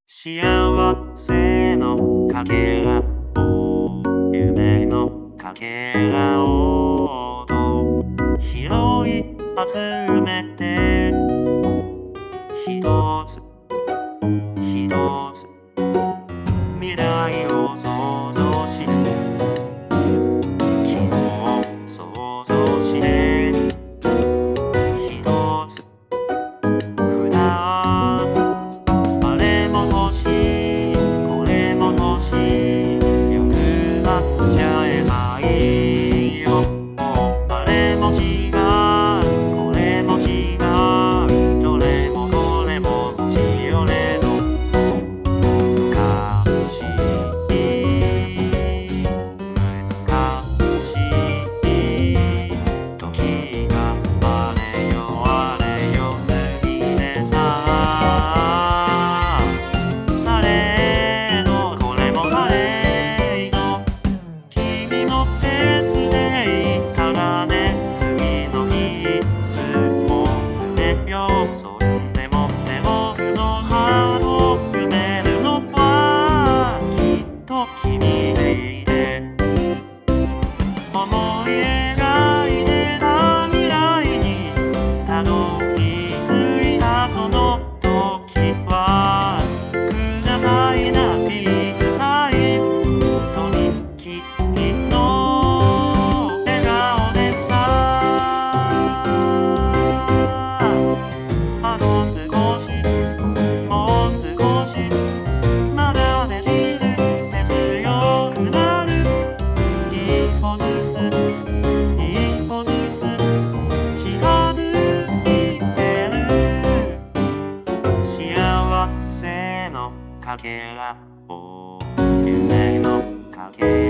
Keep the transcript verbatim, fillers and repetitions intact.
幸せのかけらを夢のかけらをと拾い集めてひとつひとつ未来を想像して昨日を想像してひとつふたつあれも欲しいこれも欲しいよくなっちゃえばいいよあれも違うこれも違うどれもこれもちよれど難しい難しい時があれよあれよ過ぎてさされどこれもあれど君のペースでいいからね次の日すもんでよそんでもって僕のハートを埋めるのはきっと君でいて思い描いてた未来にたどり着いたその時はくださいなピースサインとに君の笑顔でさあと少しもう少しまだできるって強くなる一歩ずつ一歩ずつ近づいてる幸せのかけらを夢のかけら